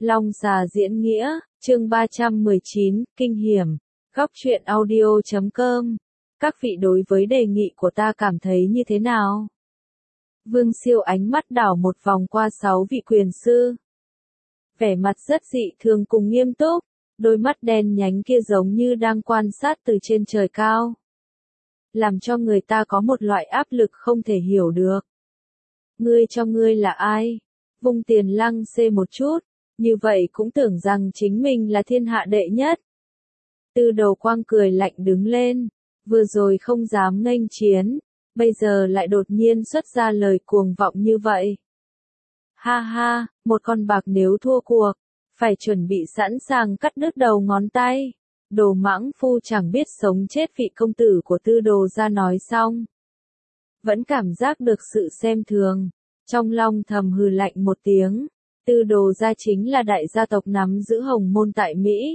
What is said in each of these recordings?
Long Xà diễn nghĩa, chương 319, kinh hiểm, góc truyện audio.com. Các vị đối với đề nghị của ta cảm thấy như thế nào? Vương Siêu ánh mắt đảo một vòng qua 6 vị quyền sư. Vẻ mặt rất dị thường cùng nghiêm túc, đôi mắt đen nhánh kia giống như đang quan sát từ trên trời cao. Làm cho người ta có một loại áp lực không thể hiểu được. Ngươi cho ngươi là ai? Vung Tiền Lăng xê một chút, như vậy cũng tưởng rằng chính mình là thiên hạ đệ nhất. Tư Đầu Quang cười lạnh đứng lên, vừa rồi không dám nghênh chiến, bây giờ lại đột nhiên xuất ra lời cuồng vọng như vậy. Ha ha, một con bạc nếu thua cuộc, phải chuẩn bị sẵn sàng cắt đứt đầu ngón tay. Đồ Mãng Phu chẳng biết sống chết vị công tử của Tư Đồ gia nói xong. Vẫn cảm giác được sự xem thường, trong lòng thầm hừ lạnh một tiếng. Tư Đồ gia chính là đại gia tộc nắm giữ hồng môn tại Mỹ.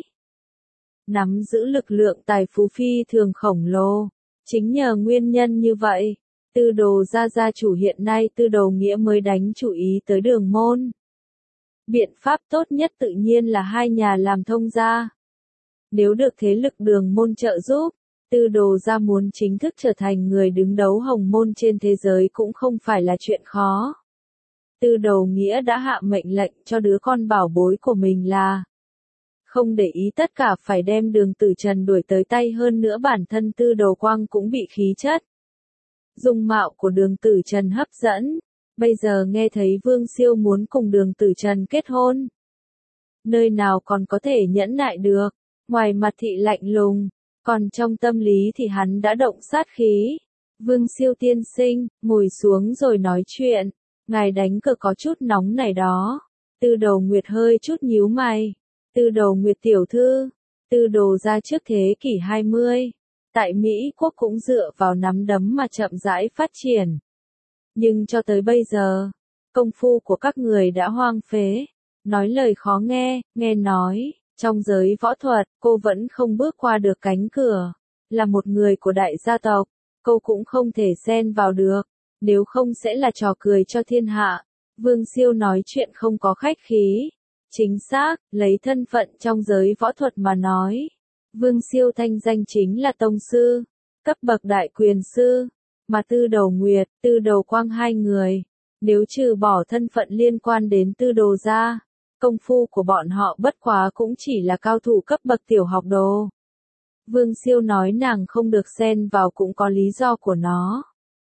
Nắm giữ lực lượng tài phú phi thường khổng lồ. Chính nhờ nguyên nhân như vậy, Tư Đồ gia gia chủ hiện nay Tư Đồ Nghĩa mới đánh chủ ý tới Đường Môn. Biện pháp tốt nhất tự nhiên là hai nhà làm thông gia. Nếu được thế lực Đường Môn trợ giúp, Tư Đồ gia muốn chính thức trở thành người đứng đấu hồng môn trên thế giới cũng không phải là chuyện khó. Tư Đồ Nghĩa đã hạ mệnh lệnh cho đứa con bảo bối của mình là không để ý tất cả phải đem Đường Tử Trần đuổi tới tay, hơn nữa bản thân Tư Đồ Quang cũng bị khí chất dung mạo của Đường Tử Trần hấp dẫn, bây giờ nghe thấy Vương Siêu muốn cùng Đường Tử Trần kết hôn. Nơi nào còn có thể nhẫn nại được, ngoài mặt thị lạnh lùng, còn trong tâm lý thì hắn đã động sát khí. Vương Siêu tiên sinh, ngồi xuống rồi nói chuyện, ngài đánh cờ có chút nóng này đó. Tư Đồ Nguyệt hơi chút nhíu mày. Tư Đồ Nguyệt tiểu thư, Tư Đồ gia trước thế kỷ 20, tại Mỹ quốc cũng dựa vào nắm đấm mà chậm rãi phát triển. Nhưng cho tới bây giờ, công phu của các người đã hoang phế. Nói lời khó nghe, nghe nói, trong giới võ thuật, cô vẫn không bước qua được cánh cửa. Là một người của đại gia tộc, cô cũng không thể xen vào được, nếu không sẽ là trò cười cho thiên hạ. Vương Siêu nói chuyện không có khách khí. Chính xác, lấy thân phận trong giới võ thuật mà nói, Vương Siêu thanh danh chính là tông sư, cấp bậc đại quyền sư, mà Tư Đồ Nguyệt, Tư Đồ Quang hai người, nếu trừ bỏ thân phận liên quan đến Tư Đồ gia, công phu của bọn họ bất quá cũng chỉ là cao thủ cấp bậc tiểu học đồ. Vương Siêu nói nàng không được xen vào cũng có lý do của nó.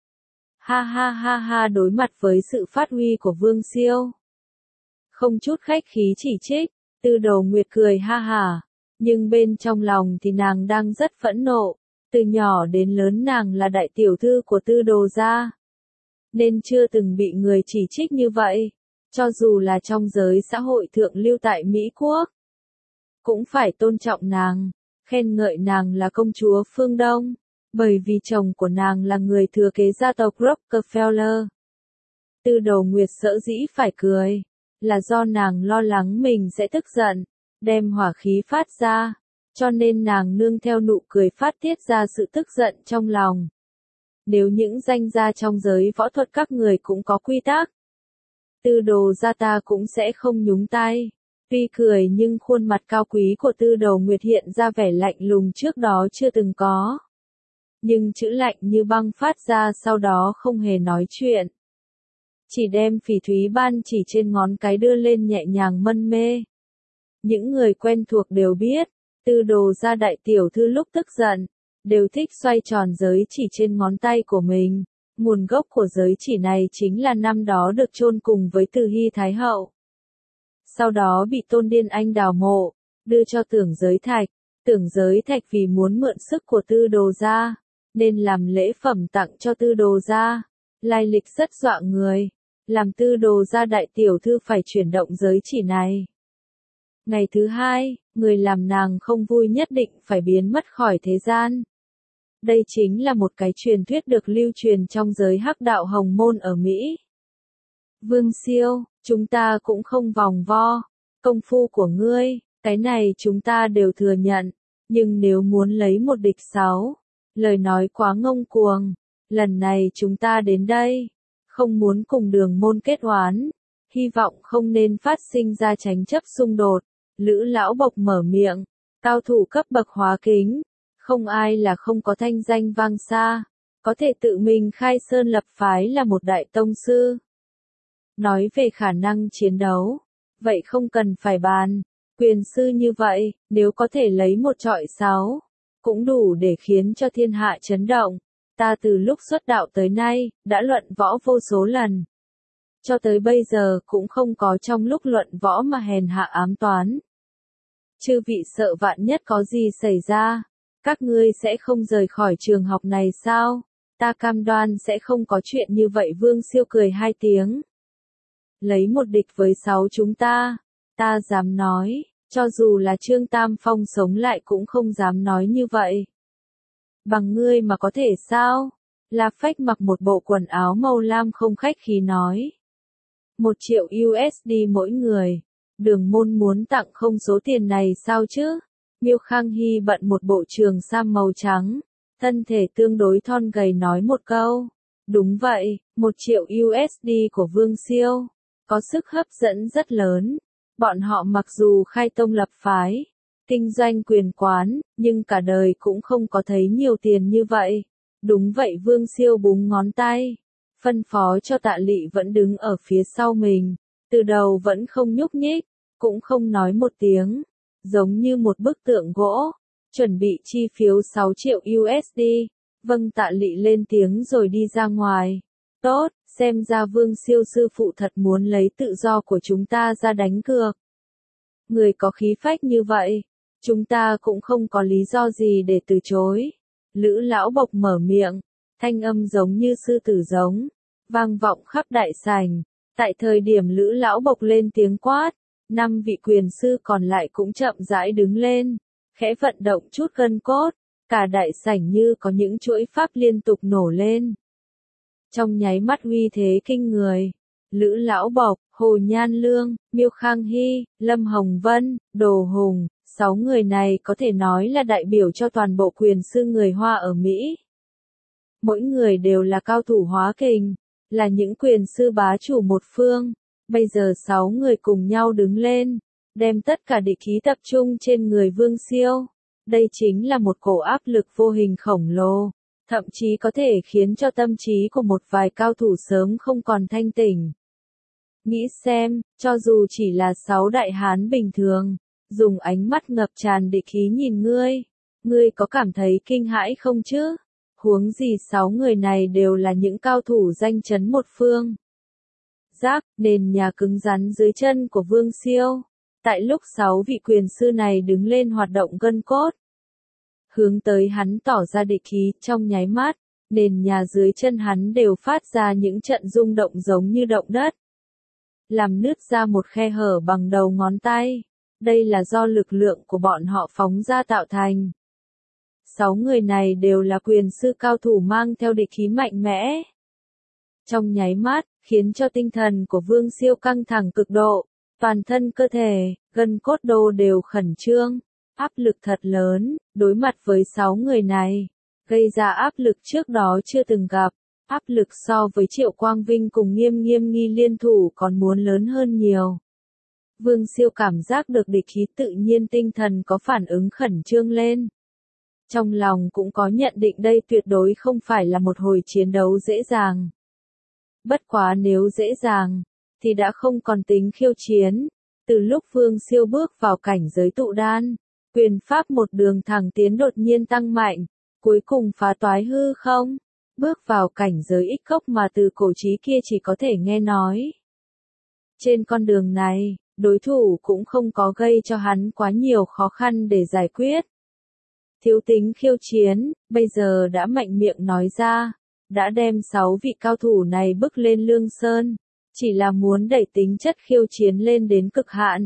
Ha ha ha ha, đối mặt với sự phát huy của Vương Siêu, không chút khách khí chỉ trích, Tư Đồ Nguyệt cười ha hả, nhưng bên trong lòng thì nàng đang rất phẫn nộ. Từ nhỏ đến lớn nàng là đại tiểu thư của Tư Đồ gia, nên chưa từng bị người chỉ trích như vậy. Cho dù là trong giới xã hội thượng lưu tại Mỹ quốc, cũng phải tôn trọng nàng, khen ngợi nàng là công chúa phương Đông, bởi vì chồng của nàng là người thừa kế gia tộc Rockefeller. Tư Đồ Nguyệt sở dĩ phải cười, là do nàng lo lắng mình sẽ tức giận, đem hỏa khí phát ra, cho nên nàng nương theo nụ cười phát tiết ra sự tức giận trong lòng. Nếu những danh gia trong giới võ thuật các người cũng có quy tắc, Tư Đồ gia ta cũng sẽ không nhúng tay. Tuy cười nhưng khuôn mặt cao quý của Tư Đồ Nguyệt hiện ra vẻ lạnh lùng trước đó chưa từng có. Nhưng chữ lạnh như băng phát ra sau đó không hề nói chuyện. Chỉ đem phỉ thúy ban chỉ trên ngón cái đưa lên nhẹ nhàng mân mê. Những người quen thuộc đều biết, Tư Đồ gia đại tiểu thư lúc tức giận, đều thích xoay tròn giới chỉ trên ngón tay của mình. Nguồn gốc của giới chỉ này chính là năm đó được chôn cùng với Từ Hy Thái Hậu. Sau đó bị Tôn Điên Anh đào mộ, đưa cho Tưởng Giới Thạch. Tưởng Giới Thạch vì muốn mượn sức của Tư Đồ gia, nên làm lễ phẩm tặng cho Tư Đồ gia. Lai lịch rất dọa người, làm Tư Đồ gia đại tiểu thư phải chuyển động giới chỉ này. Ngày thứ hai, người làm nàng không vui nhất định phải biến mất khỏi thế gian. Đây chính là một cái truyền thuyết được lưu truyền trong giới hắc đạo hồng môn ở Mỹ. Vương Siêu, chúng ta cũng không vòng vo. Công phu của ngươi, cái này chúng ta đều thừa nhận. Nhưng nếu muốn lấy một địch 6, lời nói quá ngông cuồng. Lần này chúng ta đến đây, không muốn cùng Đường Môn kết oán. hy vọng không nên phát sinh ra tranh chấp xung đột. Lữ Lão Bộc mở miệng, cao thủ cấp bậc Hóa Kính, không ai là không có thanh danh vang xa, có thể tự mình khai sơn lập phái là một đại tông sư. Nói về khả năng chiến đấu, vậy không cần phải bàn, quyền sư như vậy, nếu có thể lấy một trọi sáu, cũng đủ để khiến cho thiên hạ chấn động. Ta từ lúc xuất đạo tới nay, đã luận võ vô số lần. Cho tới bây giờ cũng không có trong lúc luận võ mà hèn hạ ám toán. Chư vị sợ vạn nhất có gì xảy ra, các ngươi sẽ không rời khỏi trường học này sao? Ta cam đoan sẽ không có chuyện như vậy. Vương Siêu cười hai tiếng. Lấy một địch với 6 chúng ta dám nói, cho dù là Trương Tam Phong sống lại cũng không dám nói như vậy. Bằng ngươi mà có thể sao? La Phách mặc một bộ quần áo màu lam không khách khí nói. 1 triệu USD mỗi người. Đường Môn muốn tặng không số tiền này sao chứ? Miêu Khang Hy bận một bộ trường sam màu trắng, thân thể tương đối thon gầy nói một câu. Đúng vậy, 1 triệu USD của Vương Siêu, có sức hấp dẫn rất lớn. Bọn họ mặc dù khai tông lập phái, kinh doanh quyền quán, nhưng cả đời cũng không có thấy nhiều tiền như vậy. Đúng vậy. Vương Siêu búng ngón tay, phân phó cho Tạ Lị vẫn đứng ở phía sau mình, từ đầu vẫn không nhúc nhích, cũng không nói một tiếng, giống như một bức tượng gỗ, chuẩn bị chi phiếu 6 triệu USD. Vâng. Tạ Lị lên tiếng rồi đi ra ngoài. Tốt, xem ra Vương Siêu sư phụ thật muốn lấy tự do của chúng ta ra đánh cược. Người có khí phách như vậy, chúng ta cũng không có lý do gì để từ chối. Lữ Lão Bộc mở miệng, thanh âm giống như sư tử giống, vang vọng khắp đại sảnh. Tại thời điểm Lữ Lão Bộc lên tiếng quát, 5 vị quyền sư còn lại cũng chậm rãi đứng lên, khẽ vận động chút gân cốt, cả đại sảnh như có những chuỗi pháp liên tục nổ lên. Trong nháy mắt uy thế kinh người, Lữ Lão Bộc, Hồ Nhan Lương, Miêu Khang Hy, Lâm Hồng Vân, Đồ Hùng, 6 người này có thể nói là đại biểu cho toàn bộ quyền sư người Hoa ở Mỹ. Mỗi người đều là cao thủ hóa kình, là những quyền sư bá chủ một phương. Bây giờ 6 người cùng nhau đứng lên, đem tất cả địch khí tập trung trên người Vương Siêu. Đây chính là một cổ áp lực vô hình khổng lồ, thậm chí có thể khiến cho tâm trí của một vài cao thủ sớm không còn thanh tỉnh. Nghĩ xem, cho dù chỉ là 6 đại hán bình thường, dùng ánh mắt ngập tràn địch khí nhìn ngươi có cảm thấy kinh hãi không chứ? Huống gì 6 người này đều là những cao thủ danh chấn một phương. Rác, nền nhà cứng rắn dưới chân của Vương Siêu. Tại lúc 6 vị quyền sư này đứng lên hoạt động gân cốt, hướng tới hắn tỏ ra địch khí, trong nháy mắt, nền nhà dưới chân hắn đều phát ra những trận rung động giống như động đất, làm nứt ra một khe hở bằng đầu ngón tay. Đây là do lực lượng của bọn họ phóng ra tạo thành. 6 người này đều là quyền sư cao thủ mang theo địch khí mạnh mẽ. Trong nháy mắt, khiến cho tinh thần của Vương Siêu căng thẳng cực độ, toàn thân cơ thể, gân cốt đô đều khẩn trương, áp lực thật lớn, đối mặt với 6 người này, gây ra áp lực trước đó chưa từng gặp, áp lực so với Triệu Quang Vinh cùng Nghiêm Nghiêm Nghi liên thủ còn muốn lớn hơn nhiều. Vương Siêu cảm giác được địch khí, tự nhiên tinh thần có phản ứng khẩn trương lên. Trong lòng cũng có nhận định đây tuyệt đối không phải là một hồi chiến đấu dễ dàng. Bất quá nếu dễ dàng, thì đã không còn tính khiêu chiến. Từ lúc Vương Siêu bước vào cảnh giới tụ đan, quyền pháp một đường thẳng tiến đột nhiên tăng mạnh, cuối cùng phá toái hư không, bước vào cảnh giới ích cốc mà từ cổ chí kia chỉ có thể nghe nói. Trên con đường này, đối thủ cũng không có gây cho hắn quá nhiều khó khăn để giải quyết. Thiếu tính khiêu chiến, bây giờ đã mạnh miệng nói ra, đã đem 6 vị cao thủ này bước lên Lương Sơn, chỉ là muốn đẩy tính chất khiêu chiến lên đến cực hạn.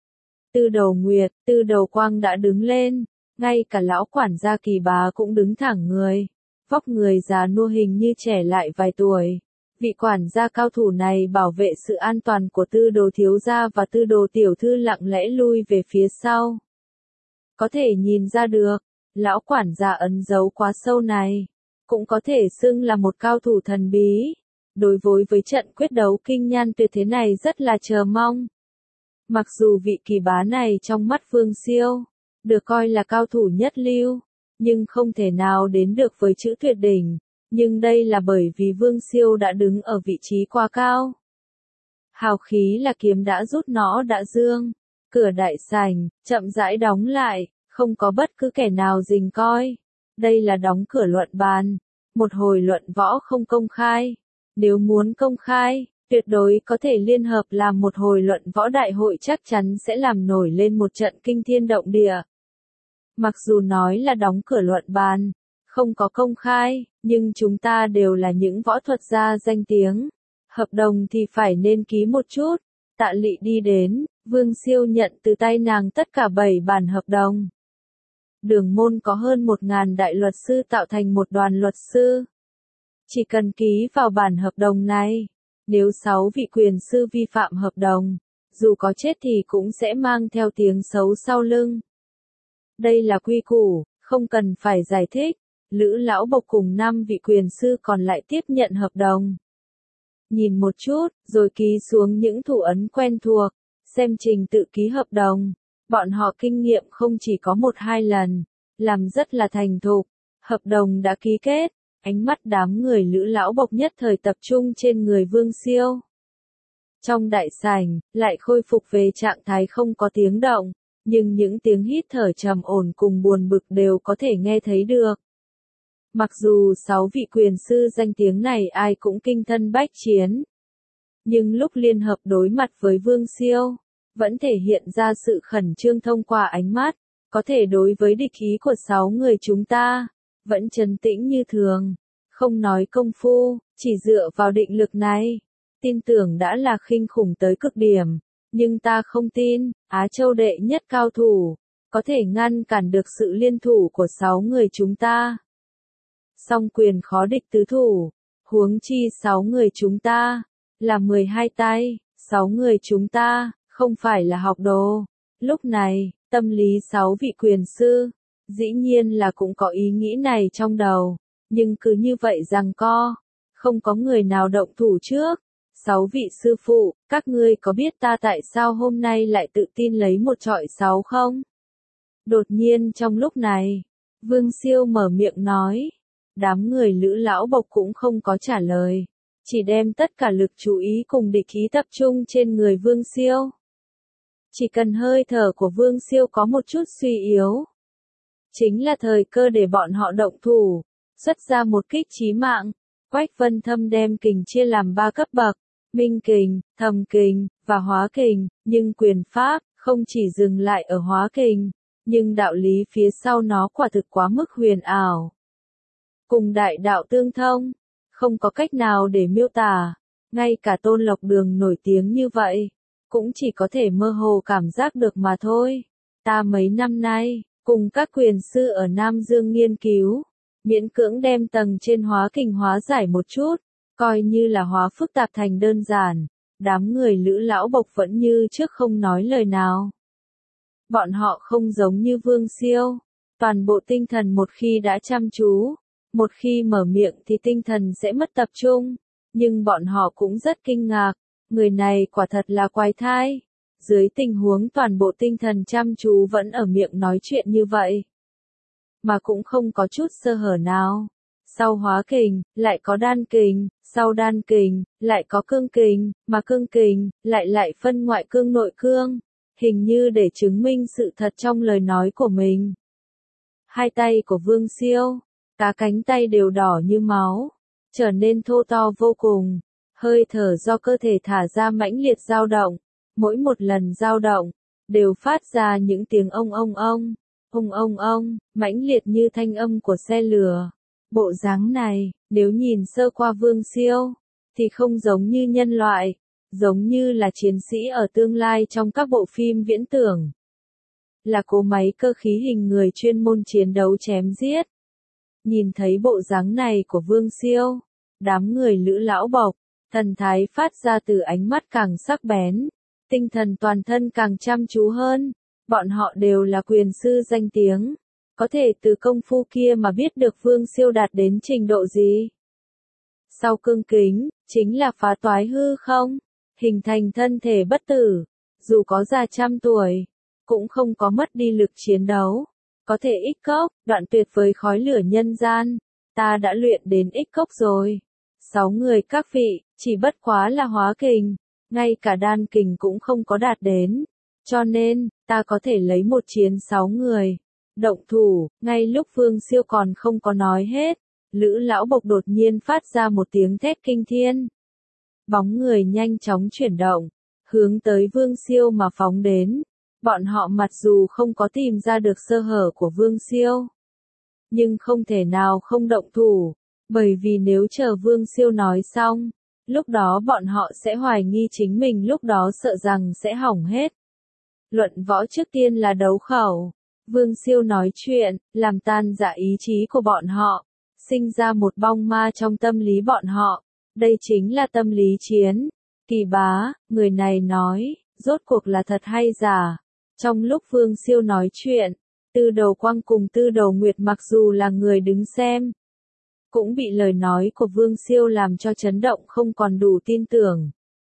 Tư Đầu Nguyệt, Tư Đầu Quang đã đứng lên, ngay cả lão quản gia Kỳ Bá cũng đứng thẳng người, vóc người già nua hình như trẻ lại vài tuổi. Vị quản gia cao thủ này bảo vệ sự an toàn của Tư Đồ thiếu gia và Tư Đồ tiểu thư lặng lẽ lui về phía sau. Có thể nhìn ra được, lão quản gia ấn dấu quá sâu này, cũng có thể xưng là một cao thủ thần bí. đối với trận quyết đấu kinh nhan tuyệt thế này rất là chờ mong. Mặc dù vị kỳ bá này trong mắt Vương Siêu, được coi là cao thủ nhất lưu, nhưng không thể nào đến được với chữ tuyệt đỉnh, nhưng đây là bởi vì Vương Siêu đã đứng ở vị trí quá cao. Hào khí là kiếm đã rút nó đã dương, cửa đại sảnh, chậm rãi đóng lại, không có bất cứ kẻ nào rình coi. Đây là đóng cửa luận bàn, một hồi luận võ không công khai. Nếu muốn công khai, tuyệt đối có thể liên hợp làm một hồi luận võ đại hội chắc chắn sẽ làm nổi lên một trận kinh thiên động địa. Mặc dù nói là đóng cửa luận bàn, không có công khai, nhưng chúng ta đều là những võ thuật gia danh tiếng. Hợp đồng thì phải nên ký một chút. Tạ Lị đi đến, Vương Siêu nhận từ tay nàng tất cả 7 bản hợp đồng. Đường môn có hơn 1.000 đại luật sư tạo thành một đoàn luật sư. Chỉ cần ký vào bản hợp đồng này, nếu 6 vị quyền sư vi phạm hợp đồng, dù có chết thì cũng sẽ mang theo tiếng xấu sau lưng. Đây là quy củ, không cần phải giải thích. Lữ Lão Bộc cùng 5 vị quyền sư còn lại tiếp nhận hợp đồng. Nhìn một chút, rồi ký xuống những thủ ấn quen thuộc, xem trình tự ký hợp đồng. Bọn họ kinh nghiệm không chỉ có 1-2 lần, làm rất là thành thục. Hợp đồng đã ký kết, ánh mắt đám người Lữ Lão Bộc nhất thời tập trung trên người Vương Siêu. Trong đại sảnh, lại khôi phục về trạng thái không có tiếng động, nhưng những tiếng hít thở trầm ổn cùng buồn bực đều có thể nghe thấy được. Mặc dù 6 vị quyền sư danh tiếng này ai cũng kinh thân bách chiến, nhưng lúc liên hợp đối mặt với Vương Siêu, vẫn thể hiện ra sự khẩn trương thông qua ánh mắt, có thể đối với địch ý của 6 người chúng ta, vẫn trấn tĩnh như thường, không nói công phu, chỉ dựa vào định lực này, tin tưởng đã là khinh khủng tới cực điểm, nhưng ta không tin, Á Châu đệ nhất cao thủ, có thể ngăn cản được sự liên thủ của 6 người chúng ta. Song quyền khó địch tứ thủ, huống chi 6 người chúng ta, là 12 tay, 6 người chúng ta, không phải là học đồ. Lúc này, tâm lý 6 vị quyền sư, dĩ nhiên là cũng có ý nghĩ này trong đầu, nhưng cứ như vậy giằng co, không có người nào động thủ trước. 6 vị sư phụ, các ngươi có biết ta tại sao hôm nay lại tự tin lấy một trọi 6 không? Đột nhiên trong lúc này, Vương Siêu mở miệng nói. Đám người Lữ Lão Bộc cũng không có trả lời, chỉ đem tất cả lực chú ý cùng địch ý tập trung trên người Vương Siêu. Chỉ cần hơi thở của Vương Siêu có một chút suy yếu, chính là thời cơ để bọn họ động thủ, xuất ra một kích chí mạng. Quách Vân Thâm đem kình chia làm 3 cấp bậc, minh kình, thầm kình, và hóa kình, nhưng quyền pháp không chỉ dừng lại ở hóa kình, nhưng đạo lý phía sau nó quả thực quá mức huyền ảo. Cùng đại đạo tương thông, không có cách nào để miêu tả, ngay cả Tôn Lộc Đường nổi tiếng như vậy, cũng chỉ có thể mơ hồ cảm giác được mà thôi. Ta mấy năm nay, cùng các quyền sư ở Nam Dương nghiên cứu, miễn cưỡng đem tầng trên hóa kình hóa giải một chút, coi như là hóa phức tạp thành đơn giản, đám người Lữ Lão Bộc vẫn như trước không nói lời nào. Bọn họ không giống như Vương Siêu, toàn bộ tinh thần một khi đã chăm chú, một khi mở miệng thì tinh thần sẽ mất tập trung, nhưng bọn họ cũng rất kinh ngạc, người này quả thật là quái thai. Dưới tình huống toàn bộ tinh thần chăm chú vẫn ở miệng nói chuyện như vậy, mà cũng không có chút sơ hở nào. Sau hóa kình, lại có đan kình, sau đan kình, lại có cương kình, mà cương kình, lại phân ngoại cương nội cương, hình như để chứng minh sự thật trong lời nói của mình. Hai tay của Vương Siêu, cả cánh tay đều đỏ như máu, trở nên thô to vô cùng, hơi thở do cơ thể thả ra mãnh liệt dao động, mỗi một lần dao động, đều phát ra những tiếng ông, mãnh liệt như thanh âm của xe lửa. Bộ dáng này, nếu nhìn sơ qua Vương Siêu, thì không giống như nhân loại, giống như là chiến sĩ ở tương lai trong các bộ phim viễn tưởng. Là cỗ máy cơ khí hình người chuyên môn chiến đấu chém giết. Nhìn thấy bộ dáng này của Vương Siêu, đám người Lữ Lão Bộc, thần thái phát ra từ ánh mắt càng sắc bén, tinh thần toàn thân càng chăm chú hơn, bọn họ đều là quyền sư danh tiếng, có thể từ công phu kia mà biết được Vương Siêu đạt đến trình độ gì. Sau cương kính, chính là phá toái hư không, hình thành thân thể bất tử, dù có già trăm tuổi, cũng không có mất đi lực chiến đấu, có thể ích cốc, đoạn tuyệt với khói lửa nhân gian, ta đã luyện đến ích cốc rồi. 6 người các vị, chỉ bất quá là hóa kình, ngay cả đan kình cũng không có đạt đến, cho nên, ta có thể lấy một chiến 6 người. Động thủ, ngay lúc Vương Siêu còn không có nói hết, Lữ Lão Bộc đột nhiên phát ra một tiếng thét kinh thiên. Bóng người nhanh chóng chuyển động, hướng tới Vương Siêu mà phóng đến. Bọn họ mặc dù không có tìm ra được sơ hở của Vương Siêu, nhưng không thể nào không động thủ, bởi vì nếu chờ Vương Siêu nói xong, lúc đó bọn họ sẽ hoài nghi chính mình, lúc đó sợ rằng sẽ hỏng hết. Luận võ trước tiên là đấu khẩu. Vương Siêu nói chuyện, làm tan dạ ý chí của bọn họ, sinh ra một bong ma trong tâm lý bọn họ. Đây chính là tâm lý chiến. Kỳ Bá, người này nói, rốt cuộc là thật hay giả? Trong lúc Vương Siêu nói chuyện, Tư Đầu Quang cùng Tư Đầu Nguyệt mặc dù là người đứng xem, cũng bị lời nói của Vương Siêu làm cho chấn động không còn đủ tin tưởng.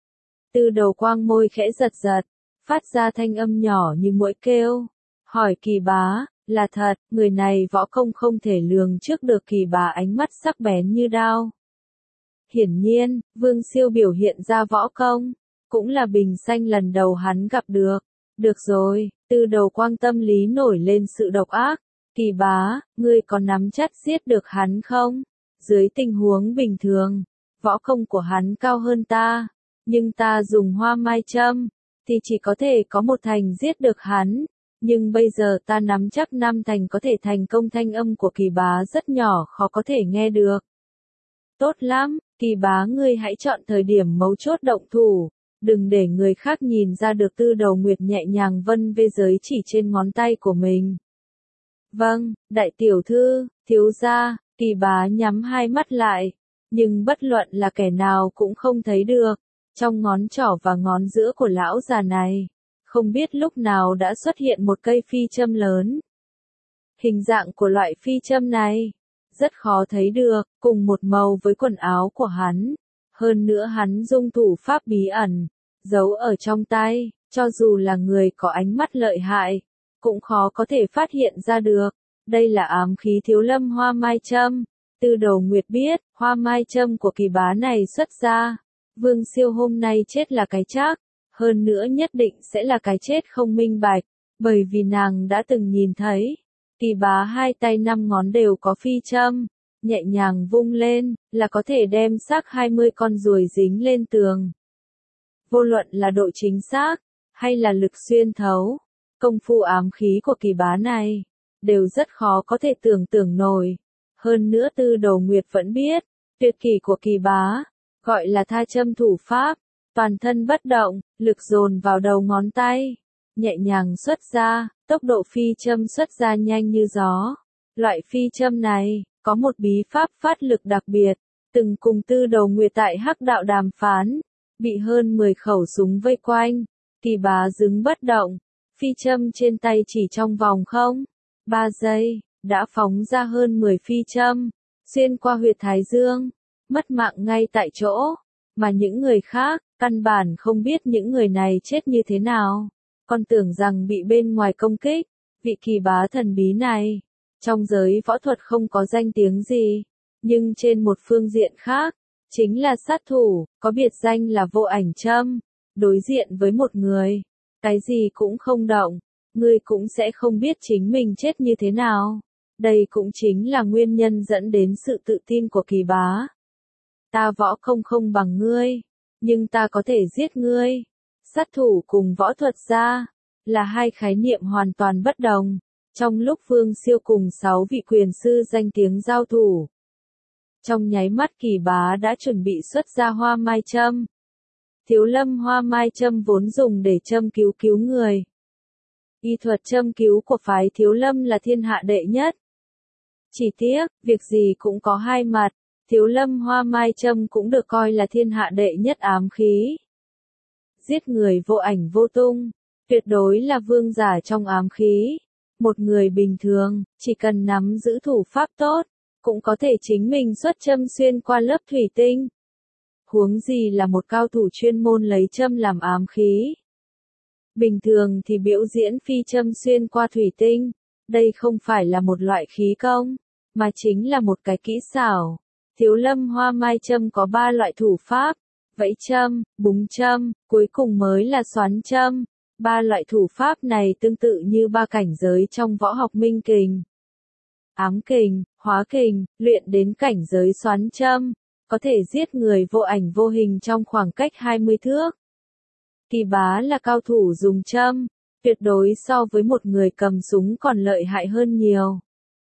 Tư Đầu Quang môi khẽ giật giật, phát ra thanh âm nhỏ như muỗi kêu. Hỏi Kỳ Bá, là thật, người này võ công không thể lường trước được. Kỳ Bá ánh mắt sắc bén như đao. Hiển nhiên, Vương Siêu biểu hiện ra võ công, cũng là bình xanh lần đầu hắn gặp được. Được rồi, Tư Đầu Quang tâm lý nổi lên sự độc ác. Kỳ Bá, ngươi có nắm chắc giết được hắn không? Dưới tình huống bình thường, võ công của hắn cao hơn ta, nhưng ta dùng hoa mai châm, thì chỉ có thể có 1 thành giết được hắn. Nhưng bây giờ ta nắm chắc 5 thành có thể thành công. Thanh âm của Kỳ Bá rất nhỏ, khó có thể nghe được. Tốt lắm, Kỳ Bá, ngươi hãy chọn thời điểm mấu chốt động thủ, đừng để người khác nhìn ra được. Tư Đầu Nguyệt nhẹ nhàng vân vê giới chỉ trên ngón tay của mình. Vâng, đại tiểu thư, thiếu gia. Kỳ Bá nhắm hai mắt lại, nhưng bất luận là kẻ nào cũng không thấy được. Trong ngón trỏ và ngón giữa của lão già này, không biết lúc nào đã xuất hiện một cây phi châm lớn. Hình dạng của loại phi châm này rất khó thấy được, cùng một màu với quần áo của hắn. Hơn nữa hắn dung thủ pháp bí ẩn, giấu ở trong tay, cho dù là người có ánh mắt lợi hại, cũng khó có thể phát hiện ra được. Đây là ám khí Thiếu Lâm hoa mai châm. Tư Đầu Nguyệt biết, hoa mai châm của Kỳ Bá này xuất ra, Vương Siêu hôm nay chết là cái chắc, hơn nữa nhất định sẽ là cái chết không minh bạch, bởi vì nàng đã từng nhìn thấy. Kỳ Bá 2 tay 5 ngón đều có phi châm, nhẹ nhàng vung lên, là có thể đem xác 20 con ruồi dính lên tường. Vô luận là độ chính xác, hay là lực xuyên thấu, công phu ám khí của Kỳ Bá này, đều rất khó có thể tưởng tượng nổi. Hơn nữa Tư Đầu Nguyệt vẫn biết, tuyệt kỹ của Kỳ Bá, gọi là tha châm thủ pháp, toàn thân bất động, lực dồn vào đầu ngón tay, nhẹ nhàng xuất ra, tốc độ phi châm xuất ra nhanh như gió. Loại phi châm này, có một bí pháp phát lực đặc biệt, từng cùng Tư Đầu Nguyệt tại Hắc Đạo đàm phán, bị hơn 10 khẩu súng vây quanh, Kỳ Bá đứng bất động, phi châm trên tay chỉ trong vòng 3 giây, đã phóng ra hơn 10 phi châm, xuyên qua huyệt thái dương, mất mạng ngay tại chỗ, mà những người khác, căn bản không biết những người này chết như thế nào, còn tưởng rằng bị bên ngoài công kích. Vị Kỳ Bá thần bí này, trong giới võ thuật không có danh tiếng gì, nhưng trên một phương diện khác, chính là sát thủ, có biệt danh là vô ảnh châm. Đối diện với một người, cái gì cũng không động, ngươi cũng sẽ không biết chính mình chết như thế nào. Đây cũng chính là nguyên nhân dẫn đến sự tự tin của Kỳ Bá. Ta võ công không bằng ngươi, nhưng ta có thể giết ngươi. Sát thủ cùng võ thuật gia là 2 khái niệm hoàn toàn bất đồng. Trong lúc Vương Siêu cùng 6 vị quyền sư danh tiếng giao thủ, trong nháy mắt Kỳ Bá đã chuẩn bị xuất ra hoa mai châm. Thiếu Lâm hoa mai châm vốn dùng để châm cứu người. Y thuật châm cứu của phái Thiếu Lâm là thiên hạ đệ nhất. Chỉ tiếc, việc gì cũng có 2 mặt, Thiếu Lâm hoa mai châm cũng được coi là thiên hạ đệ nhất ám khí. Giết người vô ảnh vô tung, tuyệt đối là vương giả trong ám khí. Một người bình thường, chỉ cần nắm giữ thủ pháp tốt, cũng có thể chính mình xuất châm xuyên qua lớp thủy tinh. huống gì là một cao thủ chuyên môn lấy châm làm ám khí. Bình thường thì biểu diễn phi châm xuyên qua thủy tinh, đây không phải là một loại khí công, mà chính là một cái kỹ xảo. Thiếu Lâm Hoa Mai châm có 3 loại thủ pháp, vẫy châm, búng châm, cuối cùng mới là xoắn châm. 3 loại thủ pháp này tương tự như 3 cảnh giới trong võ học minh kình. Ám kình, hóa kình, luyện đến cảnh giới xoắn châm, có thể giết người vô ảnh vô hình trong khoảng cách 20 thước. Kỳ Bá là cao thủ dùng châm, tuyệt đối so với một người cầm súng còn lợi hại hơn nhiều.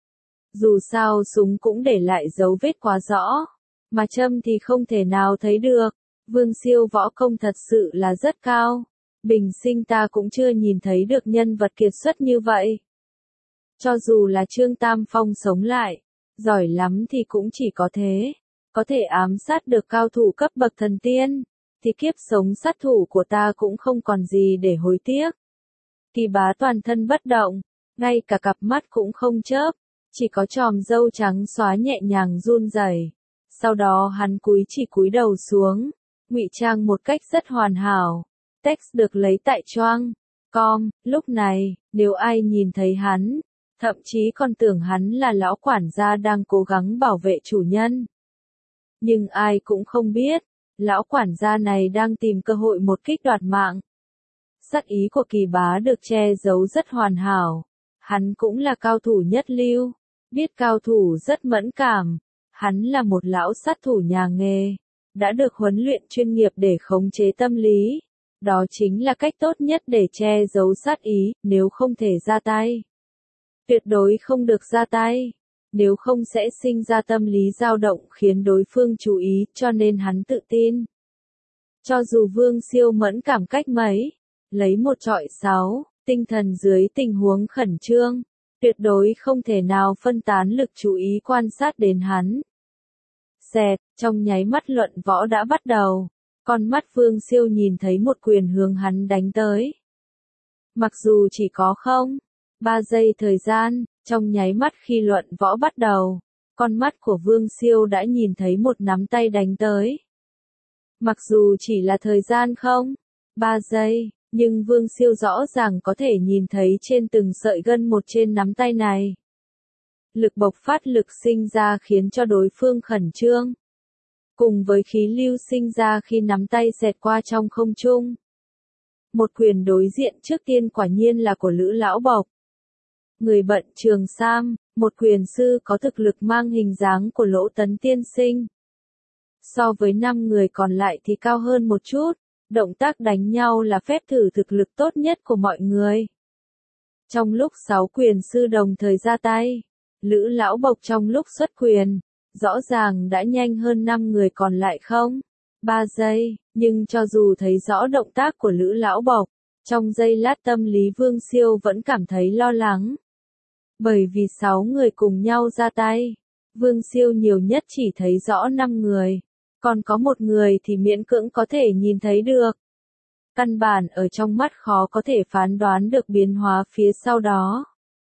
Dù sao súng cũng để lại dấu vết quá rõ, mà châm thì không thể nào thấy được. Vương Siêu võ công thật sự là rất cao. Bình sinh ta cũng chưa nhìn thấy được nhân vật kiệt xuất như vậy. Cho dù là Trương Tam Phong sống lại, giỏi lắm thì cũng chỉ có thế. Có thể ám sát được cao thủ cấp bậc thần tiên, thì kiếp sống sát thủ của ta cũng không còn gì để hối tiếc. Kỳ Bá toàn thân bất động, ngay cả cặp mắt cũng không chớp, chỉ có chòm râu trắng xóa nhẹ nhàng run rẩy. Sau đó hắn chỉ cúi đầu xuống, ngụy trang một cách rất hoàn hảo. Text được lấy tại Choang.com, lúc này, nếu ai nhìn thấy hắn, thậm chí còn tưởng hắn là lão quản gia đang cố gắng bảo vệ chủ nhân. Nhưng ai cũng không biết, lão quản gia này đang tìm cơ hội một kích đoạt mạng. Sát ý của Kỳ Bá được che giấu rất hoàn hảo. Hắn cũng là cao thủ nhất lưu, biết cao thủ rất mẫn cảm. Hắn là một lão sát thủ nhà nghề, đã được huấn luyện chuyên nghiệp để khống chế tâm lý. Đó chính là cách tốt nhất để che giấu sát ý, nếu không thể ra tay. Tuyệt đối không được ra tay, nếu không sẽ sinh ra tâm lý dao động khiến đối phương chú ý, cho nên hắn tự tin. Cho dù Vương Siêu mẫn cảm cách mấy, lấy một trọi 6, tinh thần dưới tình huống khẩn trương, tuyệt đối không thể nào phân tán lực chú ý quan sát đến hắn. Xẹt, trong nháy mắt luận võ đã bắt đầu. Con mắt Vương Siêu nhìn thấy một quyền hướng hắn đánh tới. Mặc dù chỉ có 3 giây thời gian, trong nháy mắt khi luận võ bắt đầu, con mắt của Vương Siêu đã nhìn thấy một nắm tay đánh tới. Mặc dù chỉ là thời gian 3 giây, nhưng Vương Siêu rõ ràng có thể nhìn thấy trên từng sợi gân một trên nắm tay này. Lực bộc phát lực sinh ra khiến cho đối phương khẩn trương. Cùng với khí lưu sinh ra khi nắm tay xẹt qua trong không trung. Một quyền đối diện trước tiên quả nhiên là của Lữ Lão Bộc. Người bận trường sam, một quyền sư có thực lực mang hình dáng của Lỗ Tấn tiên sinh. So với 5 người còn lại thì cao hơn một chút, động tác đánh nhau là phép thử thực lực tốt nhất của mọi người. Trong lúc 6 quyền sư đồng thời ra tay, Lữ Lão Bộc trong lúc xuất quyền, rõ ràng đã nhanh hơn 5 người còn lại 3 giây, nhưng cho dù thấy rõ động tác của Lữ Lão Bộc, trong giây lát tâm lý Vương Siêu vẫn cảm thấy lo lắng. Bởi vì 6 người cùng nhau ra tay, Vương Siêu nhiều nhất chỉ thấy rõ 5 người, còn có một người thì miễn cưỡng có thể nhìn thấy được. Căn bản ở trong mắt khó có thể phán đoán được biến hóa phía sau đó.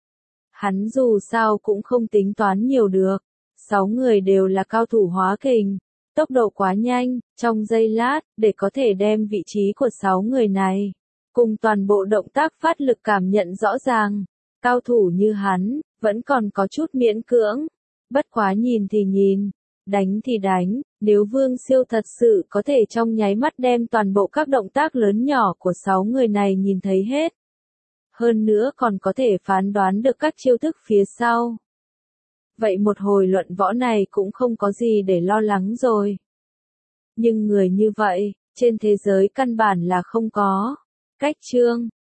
Hắn dù sao cũng không tính toán nhiều được. 6 người đều là cao thủ hóa kình, tốc độ quá nhanh, trong giây lát, để có thể đem vị trí của 6 người này, cùng toàn bộ động tác phát lực cảm nhận rõ ràng. Cao thủ như hắn, vẫn còn có chút miễn cưỡng. Bất quá nhìn thì nhìn, đánh thì đánh, nếu Vương Siêu thật sự có thể trong nháy mắt đem toàn bộ các động tác lớn nhỏ của 6 người này nhìn thấy hết. Hơn nữa còn có thể phán đoán được các chiêu thức phía sau. Vậy một hồi luận võ này cũng không có gì để lo lắng rồi. Nhưng người như vậy, trên thế giới căn bản là không có. Cách chương